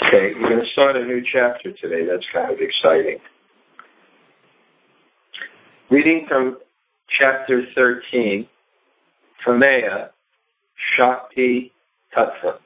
Okay, we're going to start a new chapter today. That's kind of exciting. Reading from chapter 13, Pramea Shakti Tattva.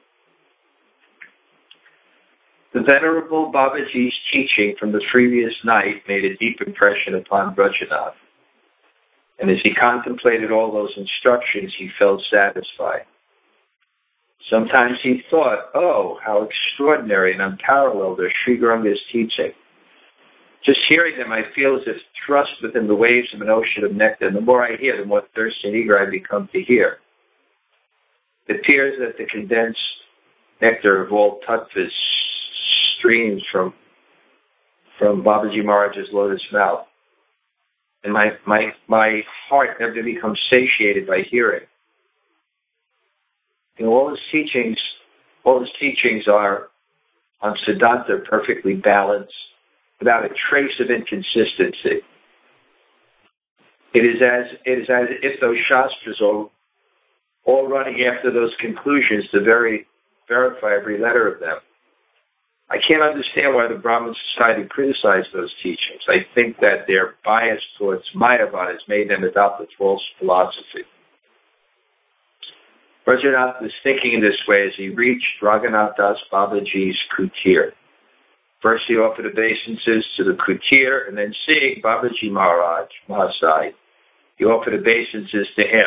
The Venerable Babaji's teaching from the previous night made a deep impression upon Brajanath, and as he contemplated all those instructions, he felt satisfied. Sometimes he thought, oh, how extraordinary and unparalleled are Sri Gauranga's teaching. Just hearing them, I feel as if thrust within the waves of an ocean of nectar, and the more I hear, the more thirsty and eager I become to hear. It appears that the condensed nectar of all tattvas streams from Babaji Maharaj's lotus mouth. And my heart never becomes satiated by hearing. You know, all his teachings are on Siddhanta perfectly balanced, without a trace of inconsistency. It is as if those Shastras are all running after those conclusions to verify every letter of them. I can't understand why the Brahmin Society criticized those teachings. I think that their bias towards Mayavad has made them adopt a false philosophy. Brajanath was thinking in this way as he reached Raghunath Das Babaji's kutir. First he offered obeisances to the kutir, and then seeing Babaji Maharaj, Mahasai, he offered obeisances to him.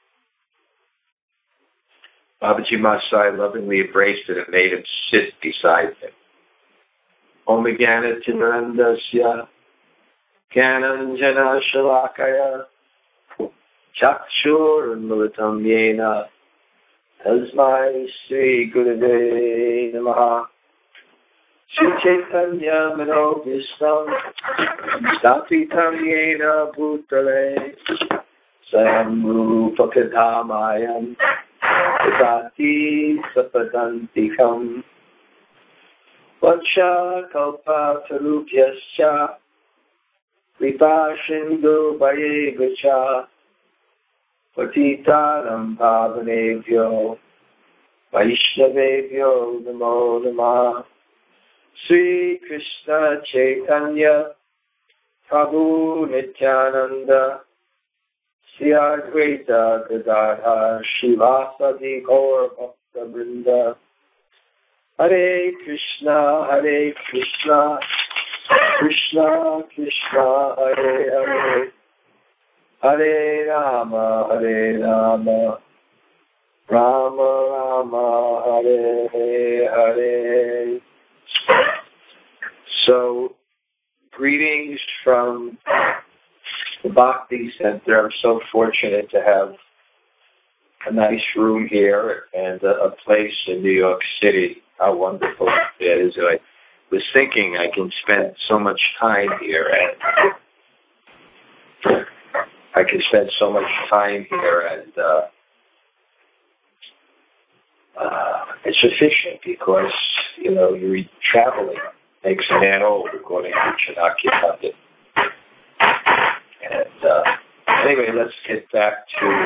Babaji Mahasai lovingly embraced him and made him sit beside him. Om Jnana Tinarandasya Jnananjana Shalakaya Chakshur Unmilitam Yena Tasmai Sri Gurave Namaha Sri Chaitanya Manobhistam Stapitam Yena Bhutale Sayam Rupakadamayam Tati Sapadantikam Vansha Kalpa Tarupyascha Kripa Shindu Vayevacha Patitanam Pavanevyo Vaishnavevyo Namo Namah Sri Krishna Chaitanya Prabhu Nityananda Sri Advaita Gadadhar Shivasadi Gaur Bhakta Vrinda Hare Krishna Krishna Krishna Hare Hare Hare Rama Rama Rama Hare Hare. So, greetings from the Bhakti Center. I'm so fortunate to have a nice room here and a place in New York City. How wonderful it is. I was thinking I can spend so much time here, and it's efficient because, you know, you're traveling makes a man old, according to Chanakya Pandit. And anyway, let's get back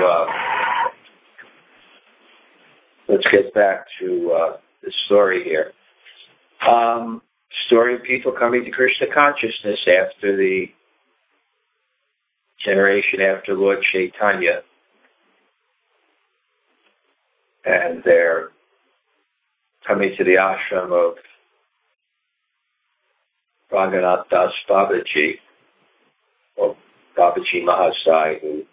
to the story here. Story of people coming to Krishna consciousness after the generation after Lord Chaitanya. And they're coming to the ashram of Raghunath Das Babaji, or Babaji Mahasai,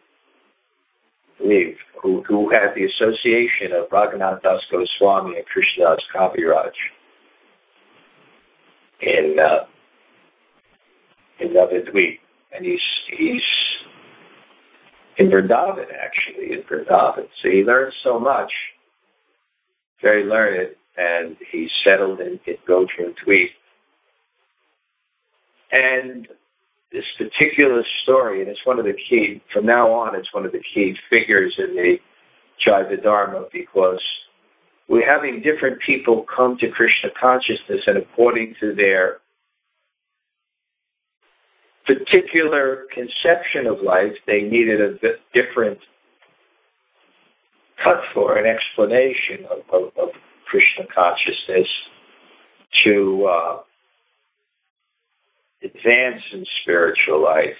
who had the association of Raghunath Das Goswami and Krishnadas Kaviraj in Navadvip. And he's in Vrindavan, actually, So he learned so much, very learned, and he settled in Gojran Dweep. And this particular story, and it's one of the key, from now on, it's one of the key figures in the Jaiva Dharma, because we're having different people come to Krishna consciousness, and according to their particular conception of life, they needed a different tattva, an explanation of Krishna consciousness to advance in spiritual life.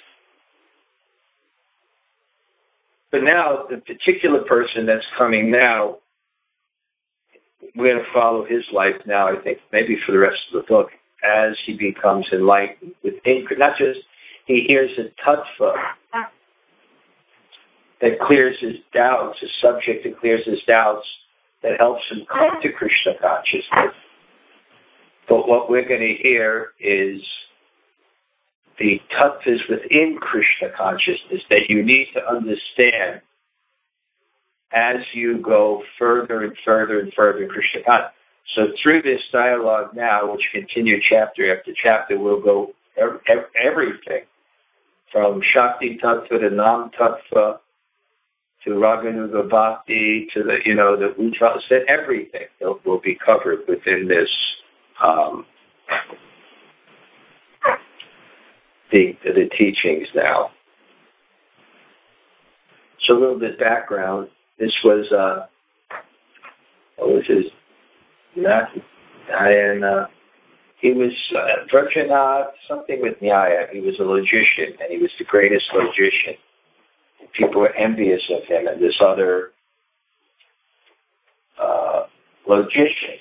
But now, the particular person that's coming now, we're going to follow his life now, I think, maybe for the rest of the book, as he becomes enlightened. Not just he hears a tattva that clears his doubts, a subject that clears his doubts, that helps him come to Krishna consciousness. But what we're going to hear is the tattvas within Krishna consciousness that you need to understand as you go further and further and further in Krishna consciousness. So through this dialogue now, which continues chapter after chapter, we'll go everything from Shakti Tattva to Nam Tattva to Raganuga Bhakti to the Uttara, everything will be covered within this the teachings now. So a little bit background. This was what was his Nyaya? He was Vrajanath, something with Nyaya. He was a logician, and he was the greatest logician. People were envious of him and this other logician.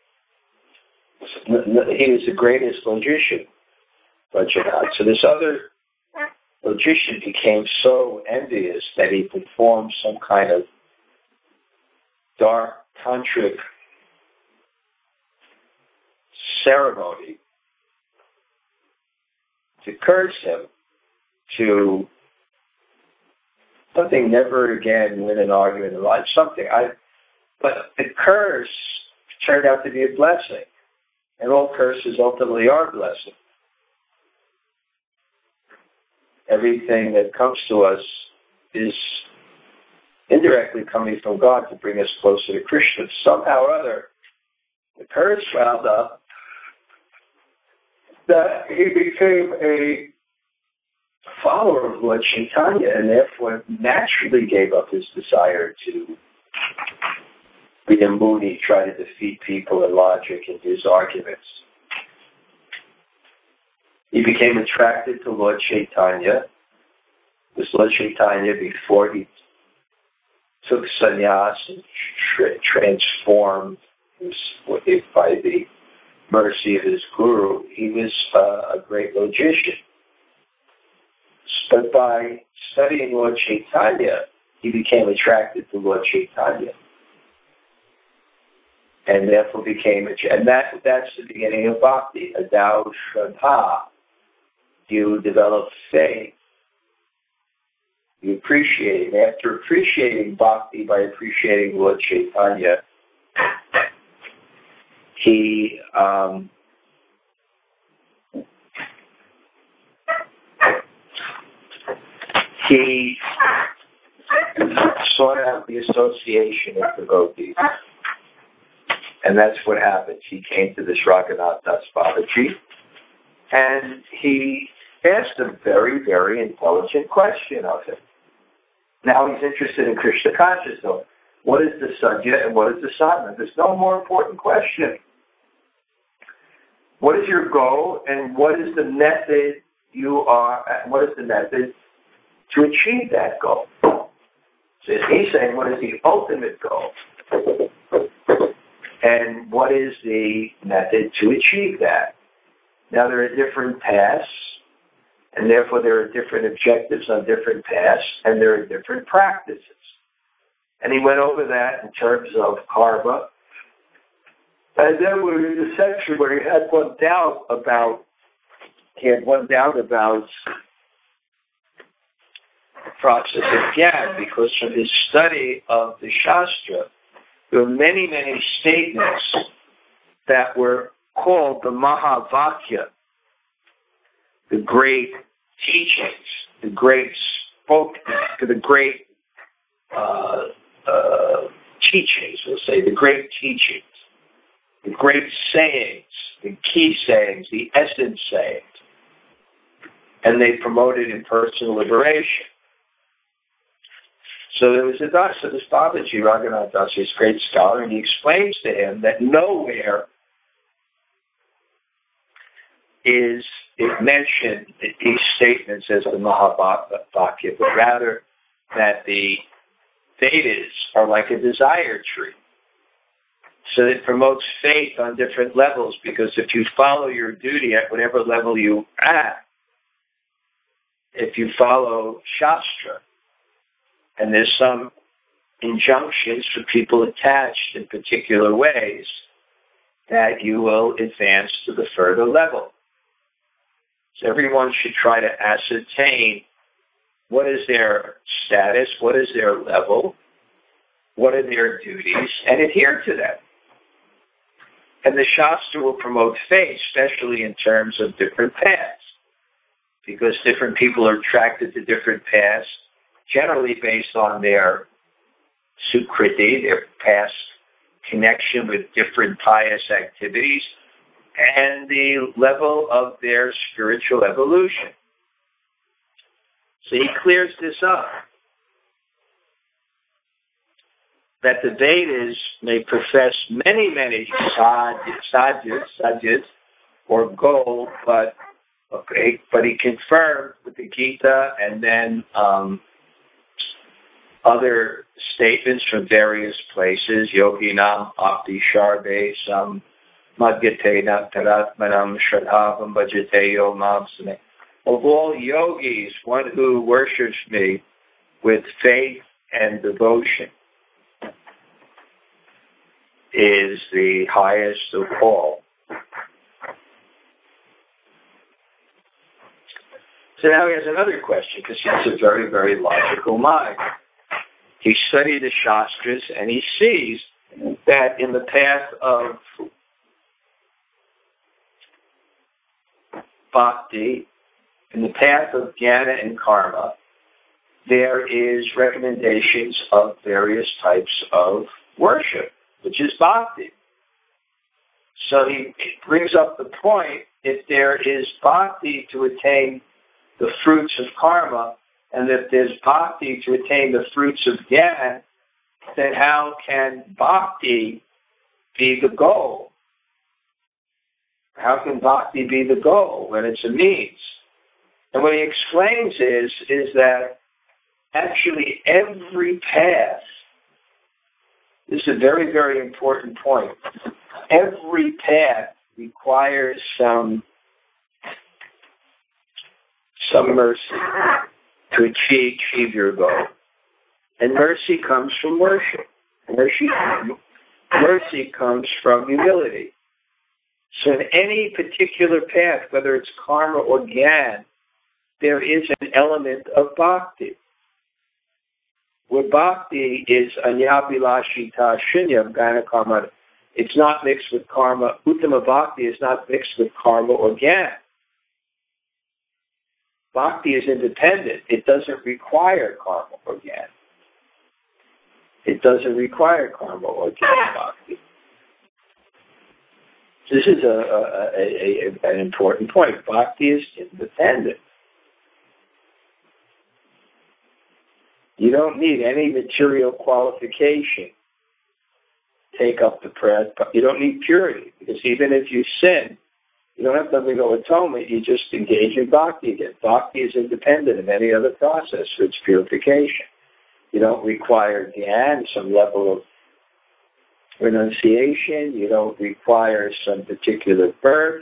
He was the greatest logician, Vrajanath. So this other logician became so envious that he performed some kind of dark tantric ceremony to curse him, to something, never again win an argument in life, something. But the curse turned out to be a blessing, and all curses ultimately are a blessing. Everything that comes to us is indirectly coming from God to bring us closer to Krishna. Somehow or other, the curse wound up that he became a follower of Lord Chaitanya, and therefore naturally gave up his desire to be a Muni, try to defeat people in logic and his arguments. He became attracted to Lord Chaitanya. It was Lord Chaitanya before he took sannyas and transformed by the mercy of his guru. He was a great logician. But by studying Lord Chaitanya, he became attracted to Lord Chaitanya. And therefore that's the beginning of bhakti, adau shraddha. You develop faith. You appreciate it. After appreciating bhakti by appreciating Lord Chaitanya, he sought out the association of the devotees. And that's what happened. He came to this Raghunath Das Babaji, and he asked a very, very intelligent question of him. Now he's interested in Krishna consciousness. What is the sadhya and what is the sadhana? There's no more important question. What is your goal, and what is the method what is the method to achieve that goal? So he's saying, what is the ultimate goal? And what is the method to achieve that? Now, there are different paths, and therefore there are different objectives on different paths, and there are different practices. And he went over that in terms of karma. And then we're in the section where he had one doubt about the process of Gyan, because from his study of the Shastra, there were many, many statements that were called the Mahavakya, the great teachings, the great teachings, we'll say, the great teachings, the great sayings, the key sayings, the essence sayings. And they promoted in personal liberation. So there was a Dasa, this Babaji, Raghunath Das, this great scholar, and he explains to him that nowhere it mentioned these statements as the Mahabhagya, but rather that the Vedas are like a desire tree. So it promotes faith on different levels, because if you follow your duty at whatever level you're at, if you follow Shastra, and there's some injunctions for people attached in particular ways, that you will advance to the further level. So everyone should try to ascertain what is their status, what is their level, what are their duties, and adhere to that. And the Shastra will promote faith, especially in terms of different paths, because different people are attracted to different paths, generally based on their sukriti, their past connection with different pious activities, and the level of their spiritual evolution. So he clears this up, that the Vedas may profess many sadhyas, or gold, but he confirmed with the Gita and then other statements from various places, Yoginam Apti Sharve Sam Madhyatena Taratmanam Shradhavam Bhajate Yomam Same. Of all yogis, one who worships me with faith and devotion is the highest of all. So now he has another question, because he's a very, very logical mind. He studied the Shastras, and he sees that in the path of bhakti, in the path of jnana and karma, there is recommendations of various types of worship, which is bhakti. So he brings up the point, if there is bhakti to attain the fruits of karma, and if there's bhakti to attain the fruits of jnana, then how can bhakti be the goal? How can bhakti be the goal when it's a means? And what he explains is that actually every path, this is a very, very important point, every path requires some mercy to achieve your goal. And mercy comes from worship. Mercy comes from humility. So in any particular path, whether it's karma or jnana, there is an element of bhakti. Where bhakti is anyabhilashita shunyam gana karma, it's not mixed with karma. Uttama bhakti is not mixed with karma or jnana. Bhakti is independent. It doesn't require karma or jnana. It doesn't require karma or jnana bhakti. This is an important point. Bhakti is independent. You don't need any material qualification to take up the prayer. You don't need purity, because even if you sin, you don't have to undergo atonement. You just engage in bhakti again. Bhakti is independent of any other process for its purification. You don't require dhyan, some level of renunciation. You don't require some particular birth.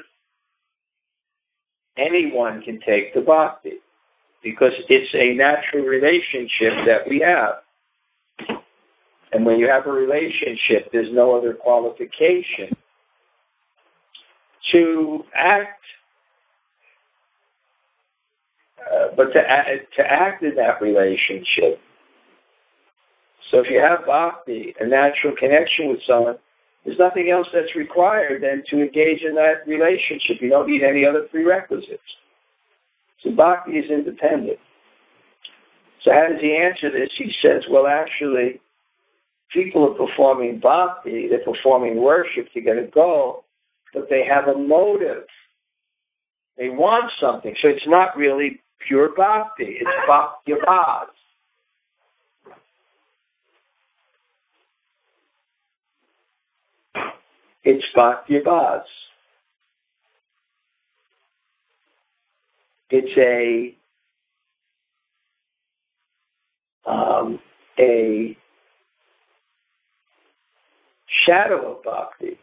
Anyone can take the bhakti, because it's a natural relationship that we have. And when you have a relationship, there's no other qualification to act, but to act in that relationship. So if you have bhakti, a natural connection with someone, there's nothing else that's required than to engage in that relationship. You don't need any other prerequisites. So bhakti is independent. So how does he answer this? He says, well, actually, people are performing bhakti, they're performing worship to get a goal, but they have a motive. They want something. So it's not really pure bhakti. It's bhakti-bhas. It's bhakti-bhas. It's a shadow of bhakti.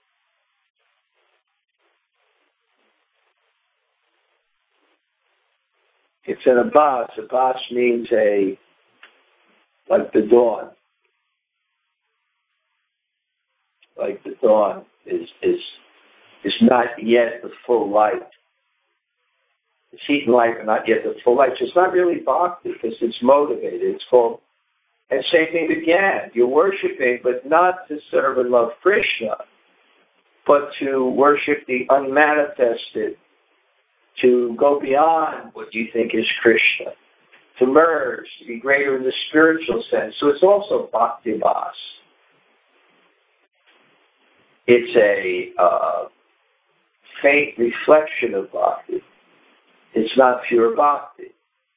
It's an abbas. Abbas means like the dawn. Like the dawn is not yet the full light. It's heat and light, but not yet the full light. So it's not really bhakti because it's motivated. It's called, and same thing again. You're worshiping, but not to serve and love Krishna, but to worship the unmanifested, to go beyond what you think is Krishna, to merge, to be greater in the spiritual sense. So it's also bhakti vas. It's a faint reflection of bhakti. It's not pure bhakti.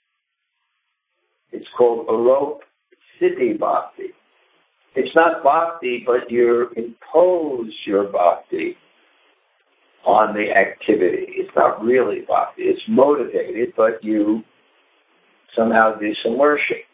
It's called arop siddhi bhakti. It's not bhakti, but you impose your bhakti on the activity. It's not really bhakti. It's motivated, but you somehow do some worship.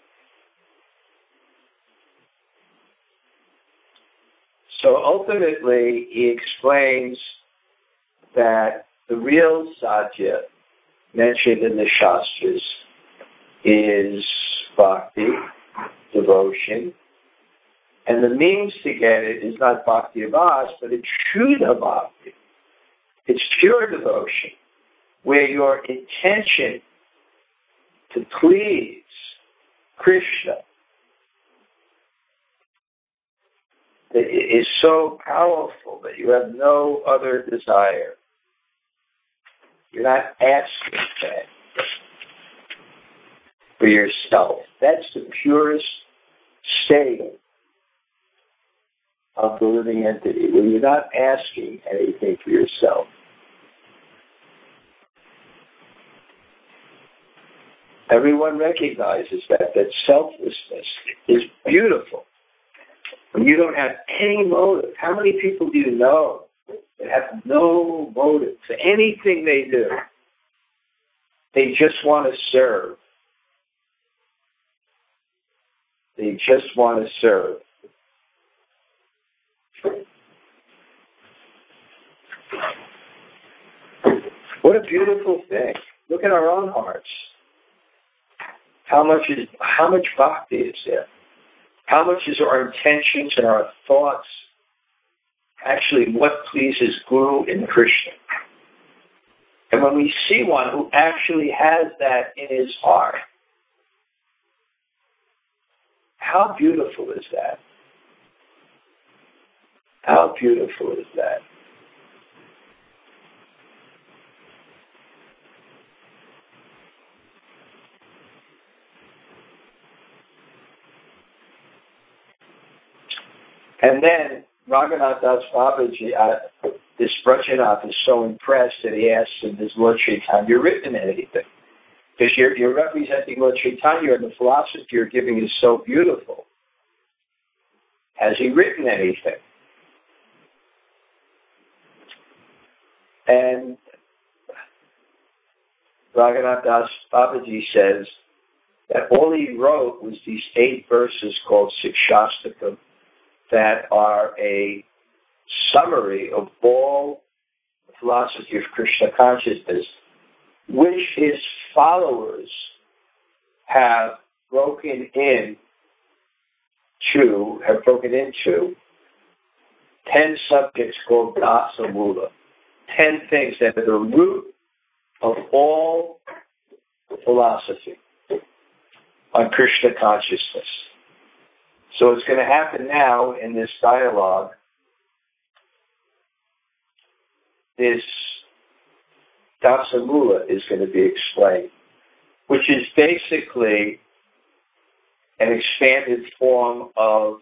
So ultimately, he explains that the real sadhya mentioned in the Shastras is bhakti, devotion, and the means to get it is not bhakti avas, but it's shuddha bhakti. It's pure devotion, where your intention to please Krishna is so powerful that you have no other desire. You're not asking that for yourself. That's the purest state of the living entity, where you're not asking anything for yourself. Everyone recognizes that selflessness is beautiful. When you don't have any motive. How many people do you know that have no motive for anything they do? They just want to serve. They just want to serve. What a beautiful thing. Look at our own hearts. How much bhakti is there? How much is our intentions and our thoughts actually what pleases Guru and Krishna? And when we see one who actually has that in his heart, how beautiful is that? How beautiful is that? And then Raghunath Das Babaji, this Brajanath is so impressed that he asks him, has Lord Chaitanya written anything? Because you're representing Lord Chaitanya, and the philosophy you're giving is so beautiful. Has he written anything? And Raghunath Das Babaji says that all he wrote was these 8 verses called Sikshastakam that are a summary of all the philosophy of Krishna consciousness, which his followers have broken into 10 subjects called Dasa Mula, 10 things that are the root of all philosophy on Krishna consciousness. So what's going to happen now in this dialogue, this Dasa Mula is going to be explained, which is basically an expanded form of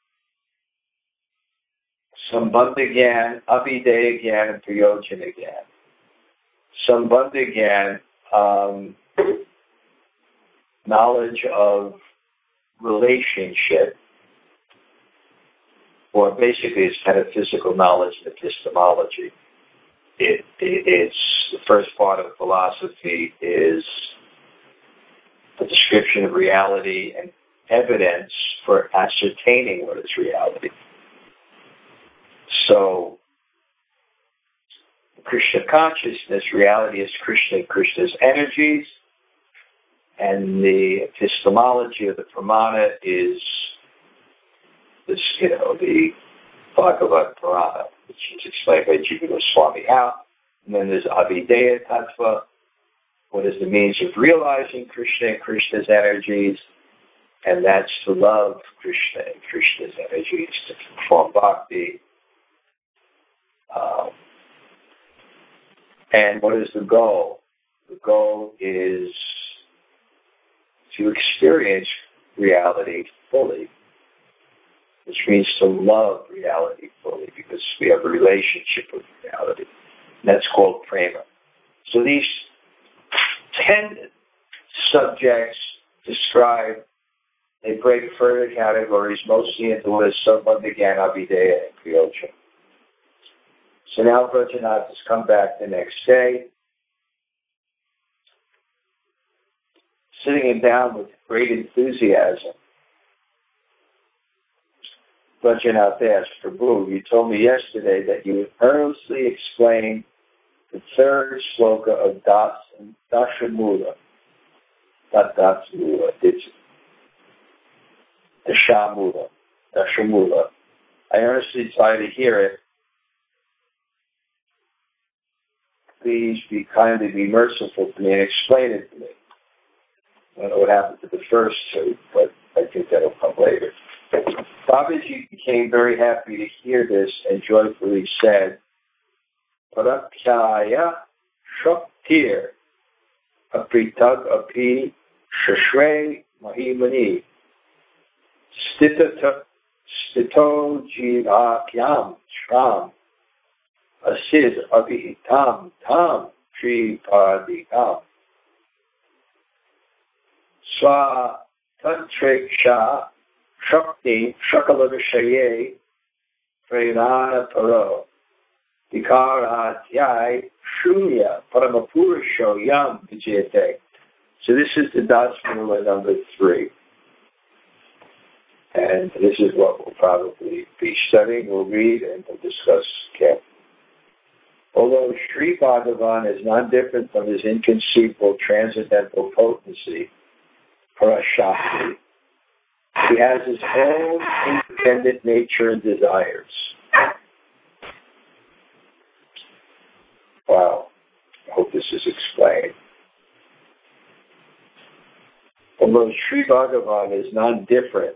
Sambandha Gyan, Abhideya Gyan, and Prayojana Gyan. Sambandha Gyan, knowledge of relationship, or basically it's metaphysical knowledge, epistemology. It's the first part of philosophy is a description of reality and evidence for ascertaining what is reality. So, Krishna consciousness, reality is Krishna and Krishna's energies, and the epistemology of the Pramana is this, the Bhagavad Purana, which is explained by Jiva Goswami out. And then there's Avideya Tattva, what is the means of realizing Krishna and Krishna's energies, and that's to love Krishna and Krishna's energies, to perform bhakti. And what is the goal? The goal is to experience reality fully, which means to love reality fully, because we have a relationship with reality. And that's called prema. So these 10 subjects describe, they break further categories, mostly into what is Sambandhagyan, Abhideya, and Kriyocha. So now Vrajanath has come back the next day, sitting him down with great enthusiasm. Vrajanath asked, Prabhu, you told me yesterday that you would earnestly explain the third sloka of Dashamula. Not Dashamula, it's Dashamula. I earnestly try to hear it. Please be merciful to me and explain it to me. I don't know what happened to the first two, but I think that'll come later. Babaji became very happy to hear this and joyfully said, Parakshaya Shaktir Apritag Api Shashre Mahimani Stito Jivakyam Shram Asiz Abhitam Tam Tripadikam Swa Tantriksha Shakti Shakalavashaye Pranana Paro Vikaratyai Shunya Paramapurusho Yam Vijayate. So this is the Dasmula number 3. And this is what we'll probably be studying, we'll read, and we'll discuss carefully. Although Sri Bhagavan is not different from his inconceivable transcendental potency, Parashakti, he has his own independent nature and desires. Wow. I hope this is explained. Although Sri Bhagavan is not different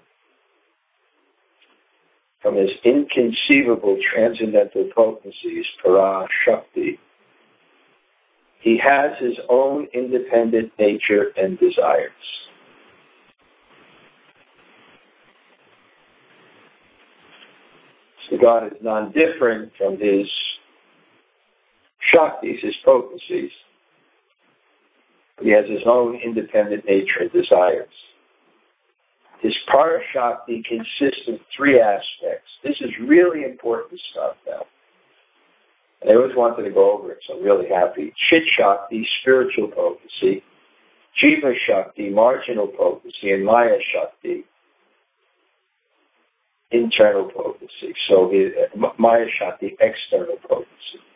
from his inconceivable transcendental potencies, Parashakti, he has his own independent nature and desires. So God is non-different from his Shaktis, his potencies. He has his own independent nature and desires. His Parashakti consists of 3 aspects. This is really important stuff now. And I always wanted to go over it, so I'm really happy. Chit Shakti, spiritual potency. Jiva Shakti, marginal potency. And Maya Shakti, internal potency. So Maya Shakti, external potency.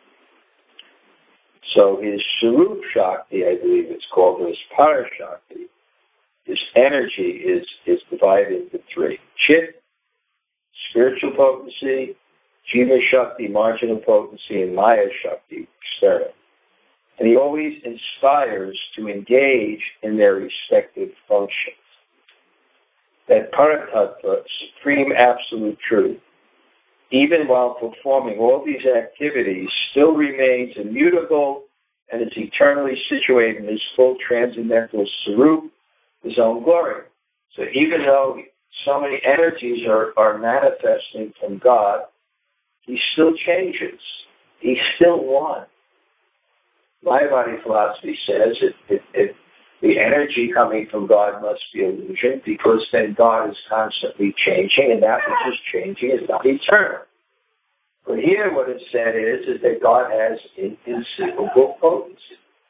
So his Swarup Shakti, I believe it's called, or his Parashakti, his energy is divided into 3. Chit, spiritual potency, Jiva Shakti, marginal potency, and Maya Shakti, external. And he always inspires to engage in their respective functions. That Paratattva, supreme absolute truth, even while performing all these activities, still remains immutable and is eternally situated in his full transcendental Swarup, his own glory. So even though so many energies are manifesting from God, he still changes. He's still one. Mayavadi philosophy says if the energy coming from God must be illusion, because then God is constantly changing, and that which is changing is not eternal. But here what is said is that God has inconceivable potency.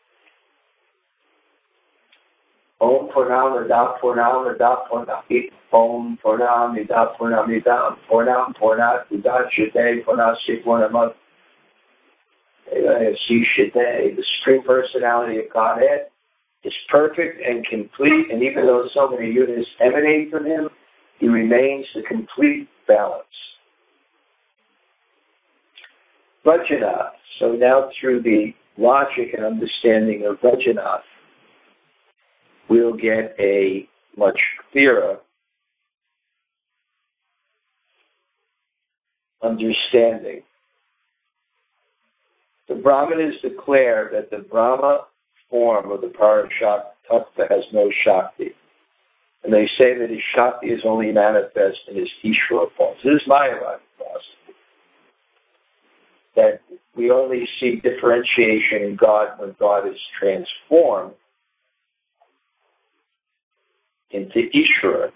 Om Purnam Idam Purnam Idam Purnam Om Purnam Idam Purnam Idam Purnam Purnat Udachyate Purnasya Purnamad. The Supreme Personality of Godhead is perfect and complete, and even though so many units emanate from Him, He remains the complete balance. Vajranath. So now through the logic and understanding of Vajranath, we'll get a much clearer understanding. The Brahmanas declare that the Brahma form of the Parashakti has no Shakti. And they say that his Shakti is only manifest in his Ishvara form. This is Mayavadi philosophy. That we only see differentiation in God when God is transformed into Ishvara.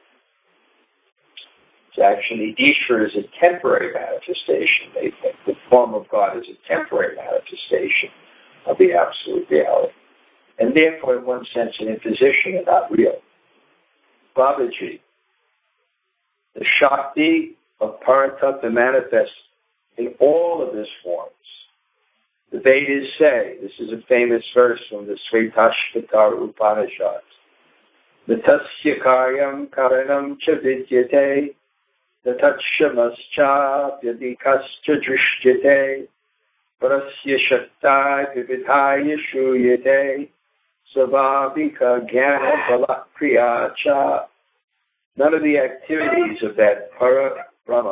So actually, Ishvara is a temporary manifestation. They think the form of God is a temporary manifestation of the absolute reality. And therefore, in one sense, an imposition and not real. Babaji, the Shakti of Paratattva manifests in all of his forms. The Vedas say, this is a famous verse from the Svetashvatara Upanishads, Natasya karyam karanam cha vidyate, natatshamascha vyadikascha drishyate, parasya shaktai vividhaya shruyate, savabhika jnana balakriya cha. None of the activities of that para Brahma,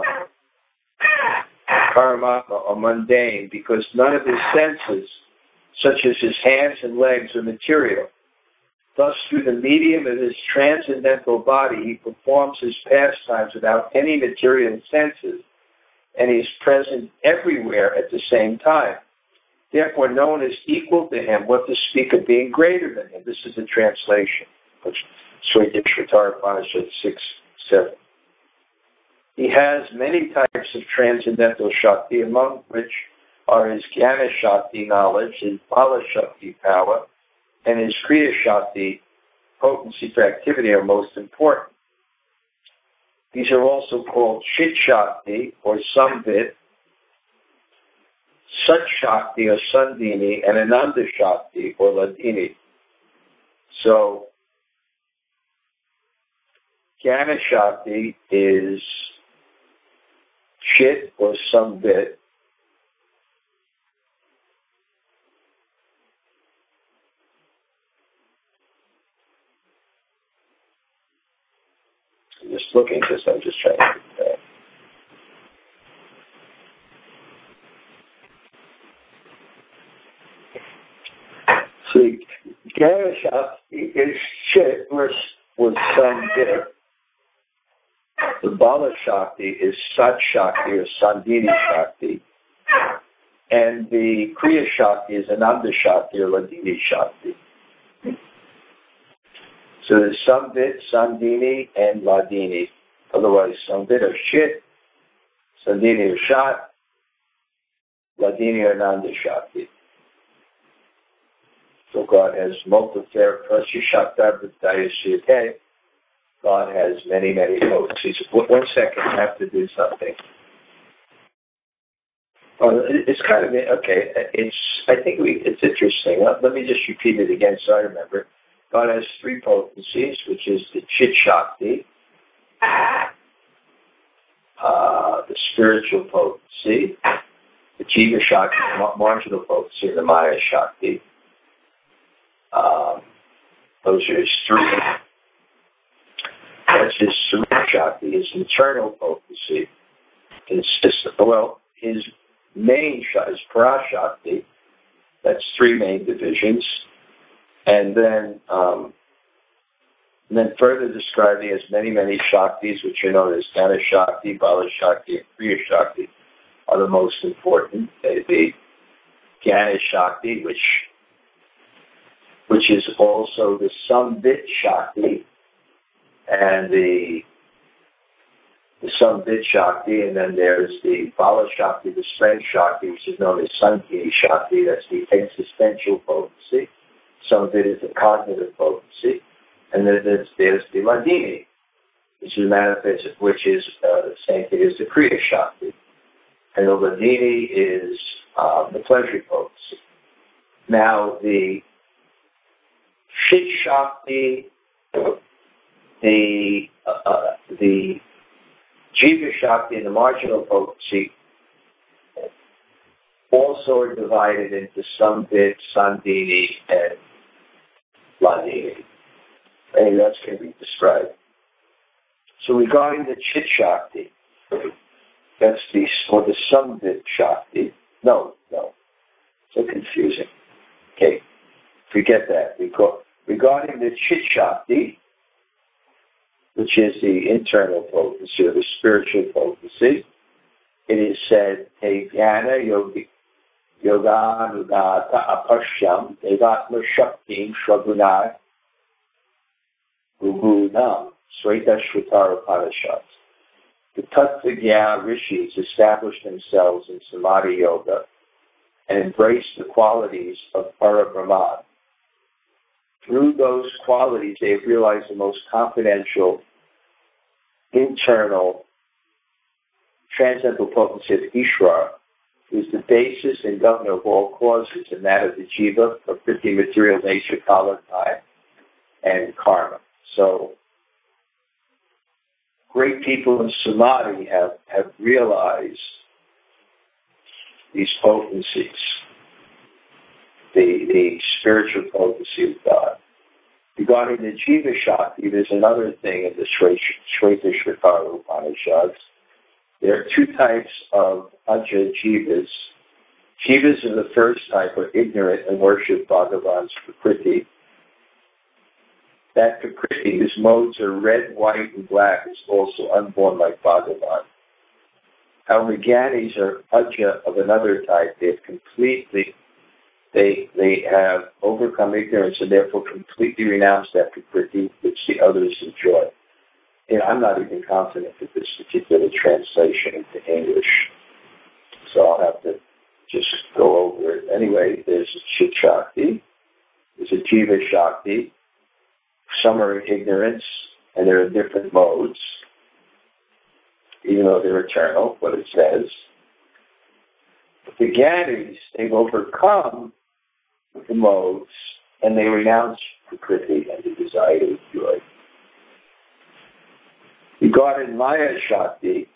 Paramatma, are mundane, because none of his senses, such as his hands and legs, are material. Thus, through the medium of his transcendental body, he performs his pastimes without any material senses, and he is present everywhere at the same time. Therefore, no one is equal to him, what to speak of being greater than him. This is a translation of Svetashvatara Upanishad 6-7. He has many types of transcendental Shakti, among which are his Jnana Shakti knowledge, his Bala Shakti power, and his Kriya Shakti potency for activity are most important. These are also called Chit Shakti or Samvit, Sat Shakti or Sandini, and Ananda Shakti or Ladini. So, Jnana Shakti is Chit or Samvit. I'm just looking because I'm just trying to do that. So, Jnana Shakti is Chit or Samvit. The Bala Shakti is Sat Shakti or Sandini Shakti. And the Kriya Shakti is Ananda Shakti or Ladini Shakti. So there's Samvit, Sandini, and Ladini. Otherwise, Samvit or Chit, Sandini or Shat, Ladini or Ananda Shakti. So God has multiple Prasya Shakta Vritaya Siyate. God has many, many potencies. 1 second, I have to do something. It's kind of, okay, it's interesting. Let me just repeat it again so I remember. God has 3 potencies, which is the Chit Shakti, the spiritual potency, the Jiva Shakti, the marginal potency, and the Maya Shakti. Those are his 3. That's his Srila Shakti, his internal potency. His main Shakti is Parashakti. That's 3 main divisions. And then further described, he has many, many Shaktis, which are known as Jnana Shakti, Bala Shakti, and Kriya Shakti, are the most important. The Jnana Shakti, which is also the Samvit Shakti, and the the Samvit Shakti, and then there's the Bala Shakti, the strength Shakti, which is known as Sandhini Shakti. That's the existential potency. Samvit is the cognitive potency. And then there's the Ladini, which is manifested, which is the same thing as the Kriya Shakti. And the Ladini is the pleasure potency. Now, the Chit Shakti, the Jiva Shakti, and the marginal potency also are divided into Samvit, Sandhini, and Ladini. And that's going to be described. So regarding the Chit Shakti, that's the Samvit Shakti. No. So confusing. Okay. Forget that. Regarding the Chit Shakti, which is the internal potency or the spiritual potency, it is said, Te Jnana Yoganugata Apashyam Devatma Shaktim Shragunai Gugunam Sweta Shritara Upanishads. The Tattva Rishis established themselves in Samadhi Yoga and embraced the qualities of Parabrahman. Through those qualities, they have realized the most confidential, internal, transcendental potency of Ishvara, who is the basis and governor of all causes, and that of the Jiva, Prakriti, material nature, Kala, time, and karma. So, great people in Samadhi have realized these potencies, the spiritual potency of God. Regarding the Jiva Shakti, there's another thing in the Shveta Shritara Upanishads. There are two types of Ajna Jivas. Jivas of the first type are ignorant and worship Bhagavan's Prakriti. That Prakriti, whose modes are red, white, and black, is also unborn like Bhagavan. However, Gyanis are Ajna of another type. They have overcome ignorance and therefore completely renounced that Prakriti which the others enjoy. And I'm not even confident with this particular translation into English, so I'll have to just go over it. Anyway, there's a Chit Shakti, there's a Jiva Shakti. Some are in ignorance, and there are different modes, even though they're eternal, what it says. But the Gyanis, they've overcome the modes, and they renounce Prakriti and the desire to enjoy. Regarding Maya Shakti,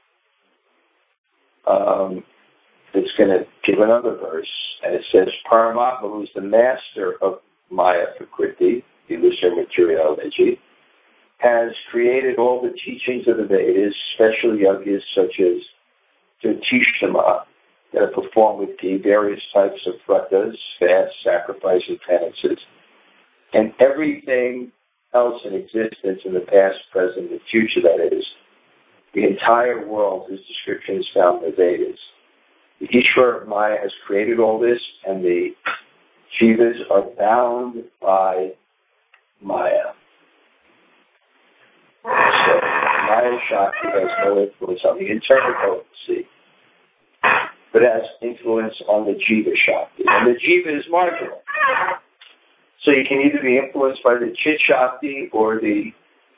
it's going to give another verse, and it says, Paramatma, who is the master of Maya Prakriti, the illusory material energy, has created all the teachings of the Vedas, special yajnas such as Jyotishtama, that are performed with the various types of vratas, fasts, sacrifice, and penances, and everything else in existence in the past, present, and future, that is, the entire world, whose description is found in the Vedas. The Ishvara of Maya has created all this, and the Jivas are bound by Maya. So, Maya Shakti has no influence on the internal potency, but has influence on the Jiva Shakti. And the Jiva is marginal. So you can either be influenced by the Chit Shakti or the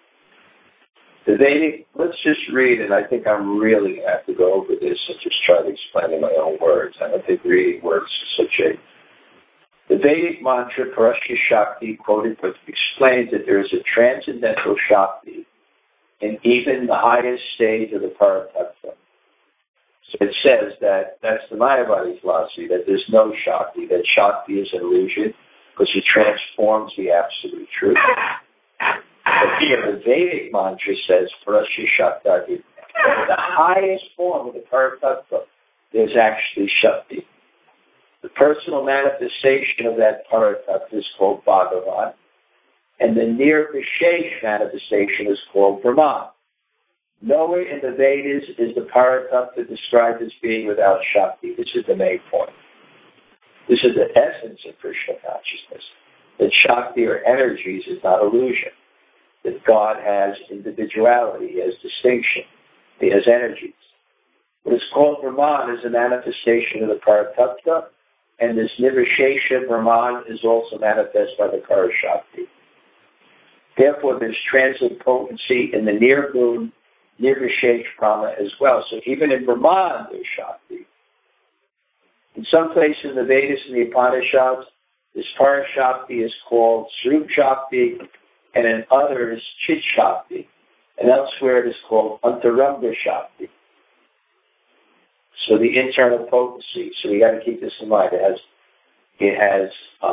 Vedic. Let's just read, and I think I'm really going to have to go over this and just try to explain in my own words. I don't think reading words is such a... The Vedic mantra, Parashya Shakti, quoted, but explains that there is a transcendental Shakti in even the highest stage of the Paratattva. So it says that's the Mayavadi philosophy, that there's no Shakti, that Shakti is an illusion because it transforms the absolute truth. But here, the Vedic mantra says, Parashya Shakti, the highest form of the Paratattva, there's actually Shakti. The personal manifestation of that Paratattva is called Bhagavan, and the Nirvishesh manifestation is called Brahman. Nowhere in the Vedas is the Paratattva described as being without Shakti. This is the main point. This is the essence of Krishna consciousness. That Shakti or energies is not illusion. That God has individuality, he has distinction. He has energies. What is called Brahman is a manifestation of the Paratattva, and this Nirvishesha Brahman is also manifest by the Karashakti. Therefore, there's transit potency in the Nirgun, Nirvishesh Brahma as well. So even in Brahman, there's Shakti. In some places in the Vedas and the Upanishads, this Parashakti is called Swarup Shakti, and in others, Chit Shakti. And elsewhere it is called Antaranga Shakti. So the internal potency. So you got to keep this in mind. It has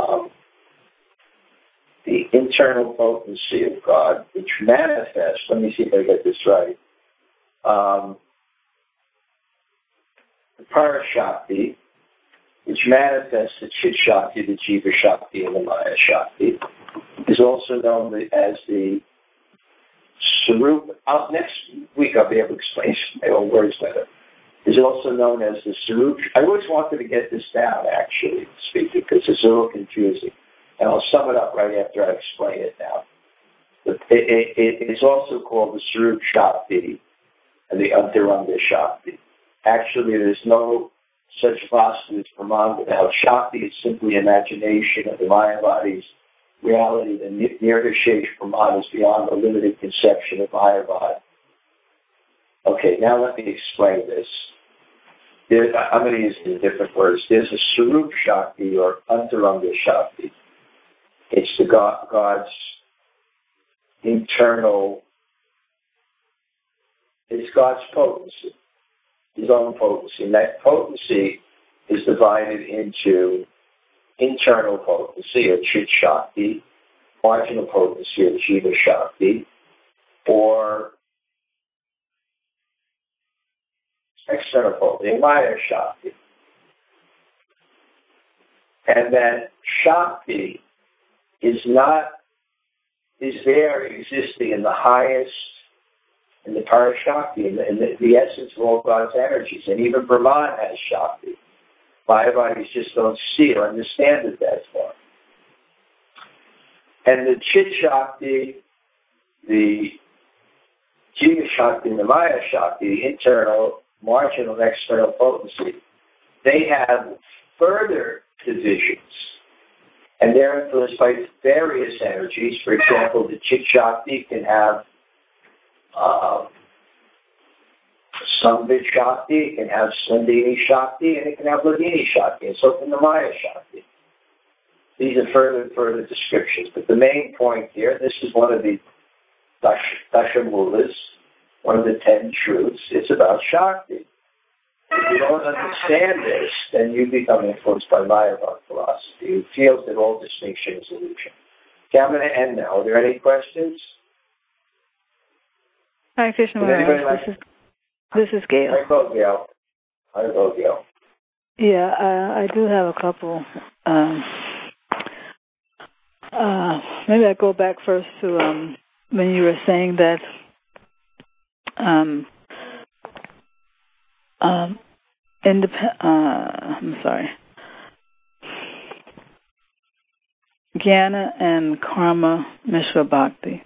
the internal potency of God, which manifests. Let me see if I get this right. The Parashakti, which manifests the Chit Shakti, the Jiva Shakti, and the Maya Shakti, is also known as the Swarup. Next week I'll be able to explain my own words better. Is also known as the Swarup. I always wanted to get this down, actually, speaking, because it's a little confusing. And I'll sum it up right after I explain it now. But it's also called the Swarup Shakti and the Antaranga Shakti. Actually, there's no such vastu as Brahman without Shakti. It's simply imagination of the Maya body's reality. The Nirvishesh Brahman is beyond the limited conception of Maya body. Okay, now let me explain this. I'm going to use it in different words. There's a Swarup Shakti or Antaranga Shakti. It's the God's internal, it's God's potency, his own potency. And that potency is divided into internal potency, or Chit Shakti, marginal potency, or Jiva Shakti, or external potency, Maya Shakti. And that Shakti is there existing in the highest, in the Parashakti, in the essence of all God's energies. And even Brahman has Shakti. Maya bodies just don't see or understand it that far. And the Chit Shakti, the Jiva Shakti, and the Maya Shakti, the internal, marginal, and external potency, they have further divisions. And they're influenced by various energies. For example, the Chit Shakti can have Samvid Shakti, it can have Sandini Shakti, and it can have Ladini Shakti, and so can the Maya Shakti. These are further descriptions. But the main point here, this is one of the Dashamulas, one of the 10 truths, it's about Shakti. If you don't understand this, then you become influenced by Mayavad philosophy, who feels that all distinction is illusion. Okay, I'm going to end now. Are there any questions? Hi, Krishna Maharaj. This is Gail. Hi, Gail. Hi, Gail. Yeah, I do have a couple. Maybe I go back first to when you were saying that I'm sorry. Jnana and Karma Mishra Bhakti.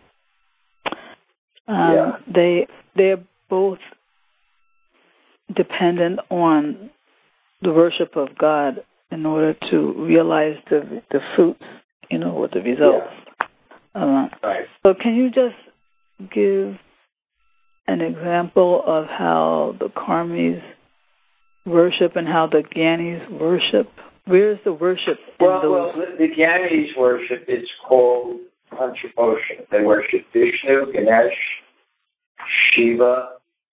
They're both dependent on the worship of God in order to realize the fruits, or the results. Yeah. Right. So can you just give an example of how the Karmis worship and how the Gyanis worship? Where's the worship in those? Well, the Gyanis worship is called Panchaposhan. They worship Vishnu, Ganesh, Shiva,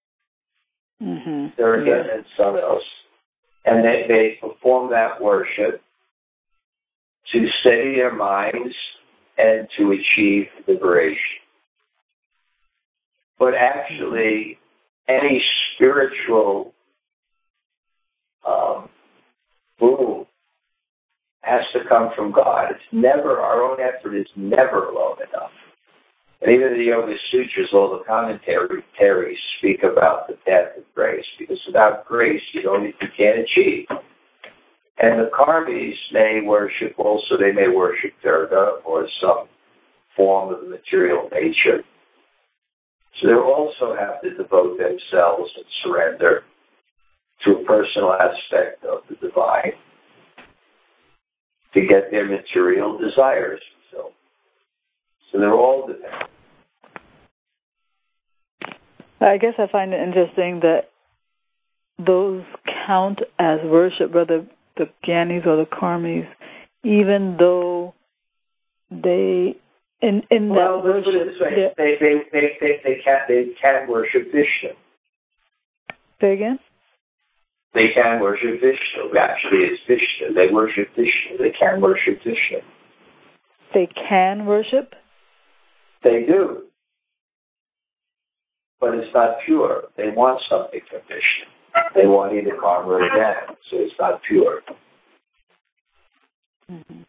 Durga, and some else. And they perform that worship to steady their minds and to achieve liberation. But actually, any spiritual boom has to come from God. It's never, our own effort is never alone enough. And even the Yoga Sutras, all the commentaries speak about the path of grace, because without grace, you can't achieve. And the Karmis may worship also, they may worship Durga or some form of material nature So they also have to devote themselves and surrender to a personal aspect of the divine to get their material desires fulfilled. So they're all dependent. I guess I find it interesting that those count as worship, whether the Gyanis or the Karmis, even though they in well, that worship they can worship Vishnu. Say again? They can worship Vishnu. Actually, it's Vishnu. They worship Vishnu. They can worship Vishnu. They can worship? They do. But it's not pure. They want something from Vishnu. They want either karma or jnana, so it's not pure. Mm-hmm.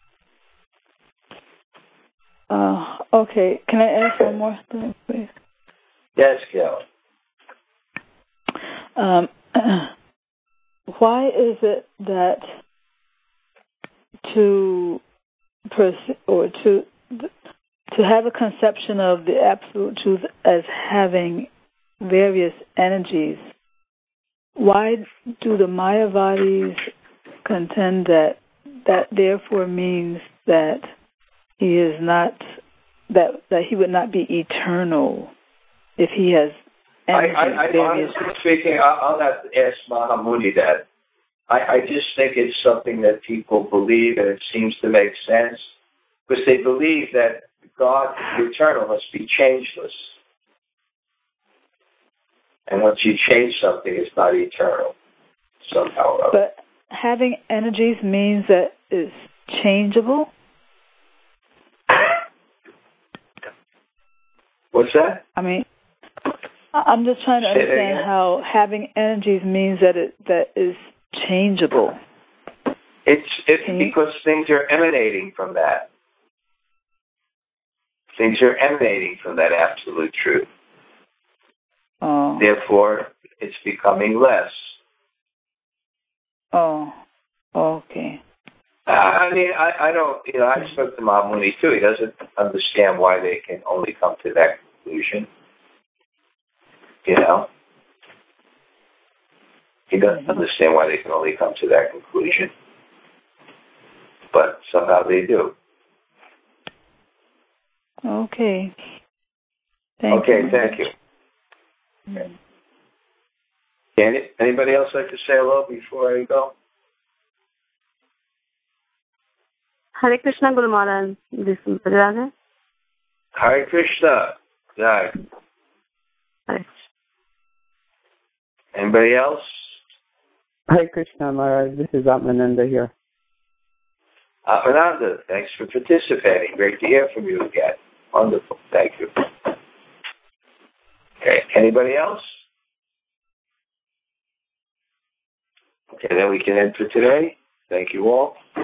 Okay. Can I ask one more thing, please? Yes, Gil. Why is it that to have a conception of the absolute truth as having various energies, why do the Mayavadis contend that therefore means that he is not, that he would not be eternal if he has energies? Honestly speaking, I'll have to ask Mahamuni that. I just think it's something that people believe, and it seems to make sense, because they believe that God, the eternal, must be changeless. And once you change something, it's not eternal somehow. But having energies means that it's changeable? What's that? I mean, I'm just trying to understand how having energies means that is changeable. It's because things are emanating from that. Things are emanating from that absolute truth. Oh. Therefore, it's becoming less. Oh, okay. I mean, I don't, I spoke to Mahamuni too. He doesn't understand why they can only come to that conclusion. He doesn't understand why they can only come to that conclusion. But somehow they do. Okay. Thank you. Thank you. Okay. Anybody else like to say hello before I go? Hare Krishna, Guru Maharaj. This is Radha. Hare Krishna. Jai. Hare. Anybody else? Hare Krishna, Maharaj. This is Atmananda here. Atmananda, thanks for participating. Great to hear from you again. Wonderful. Thank you. Okay. Anybody else? Okay, then we can end for today. Thank you all.